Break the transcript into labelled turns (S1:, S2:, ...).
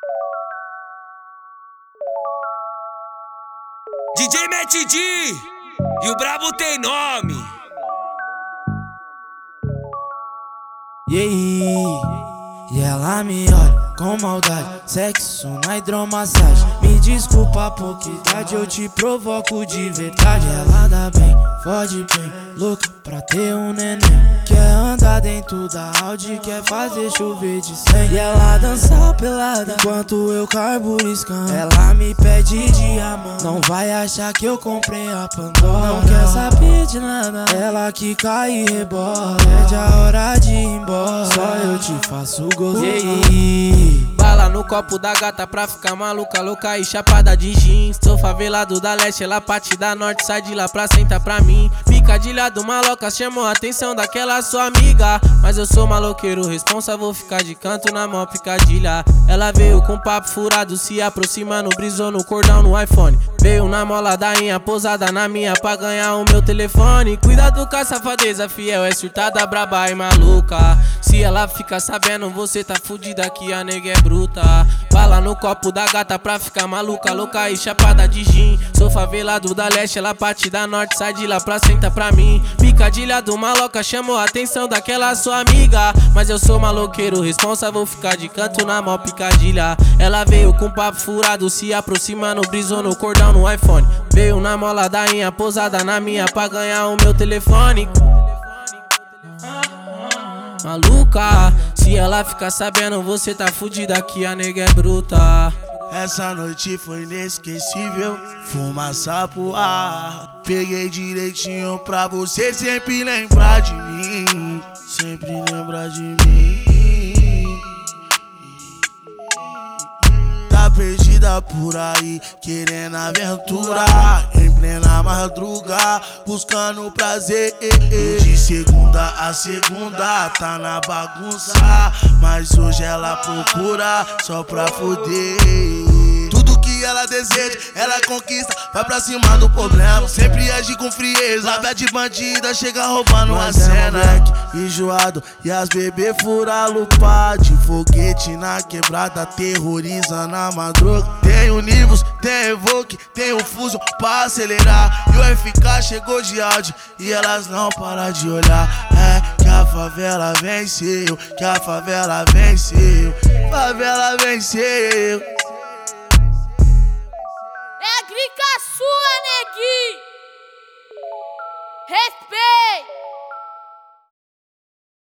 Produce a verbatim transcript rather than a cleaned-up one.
S1: D J Matt D e o brabo tem nome.
S2: E aí? E ela me olha com maldade, sexo na hidromassagem. Me desculpa a pouca idade, eu te provoco de verdade. Ela dá bem, fode bem, louca pra ter um neném. Quer andar dentro da Audi, quer fazer chover de cem. E ela dança pelada enquanto eu carburiscando. Ela me pede diamante, não vai achar que eu comprei a Pandora. Não quer saber de nada, ela que cai e rebola. Pede a hora de ir embora, só eu te faço gostoso.
S3: Bala no copo da gata pra ficar maluca, louca e chapada de jeans. Sou favelado da leste, ela parte da norte, sai de lá pra sentar pra mim. Picadilha do maloca chamou a atenção daquela sua amiga, mas eu sou maloqueiro responsa, vou ficar de canto na mó picadilha. Ela veio com papo furado, se aproximando, brisou no cordão no iPhone. Veio na mola da inha, posada na minha pra ganhar o meu telefone. Cuidado com a safadeza, fiel, é surtada, braba e maluca. Se ela fica sabendo, você tá fudida que a nega é bruta. Bala no copo da gata pra ficar maluca, louca e chapada de gin. Sou favelado da leste, ela parte da norte, sai de lá pra sentar pra mim. Picadilha do maloca chamou a atenção daquela sua amiga, mas eu sou maloqueiro responsa, vou ficar de canto na mó picadilha. Ela veio com papo furado, se aproximando, brisou no cordão no iPhone. Veio na mola da inha, posada na minha pra ganhar o meu telefone. Maluca, se ela ficar sabendo, você tá fudida que a nega é bruta.
S4: Essa noite foi inesquecível, fumaça pro ar. Peguei direitinho pra você sempre lembrar de mim, sempre lembrar de mim. Tá perdida por aí, querendo aventura, em plena madruga, buscando prazer. De segunda a segunda, tá na bagunça, mas hoje ela procura só pra foder. Tudo que ela deseja, ela conquista, vai pra cima do problema, sempre age com frieza. Lábia de bandida, chega roubando a cena. É enjoado e as bebê fura lupa, de foguete na quebrada, terroriza na madruga. Tem o Nivus, tem Evoque, tem o Fusion pra acelerar, e o F K chegou de áudio e elas não param de olhar. É que a favela venceu, que a favela venceu, favela venceu.
S5: É a grica sua, neguinho. Respeito.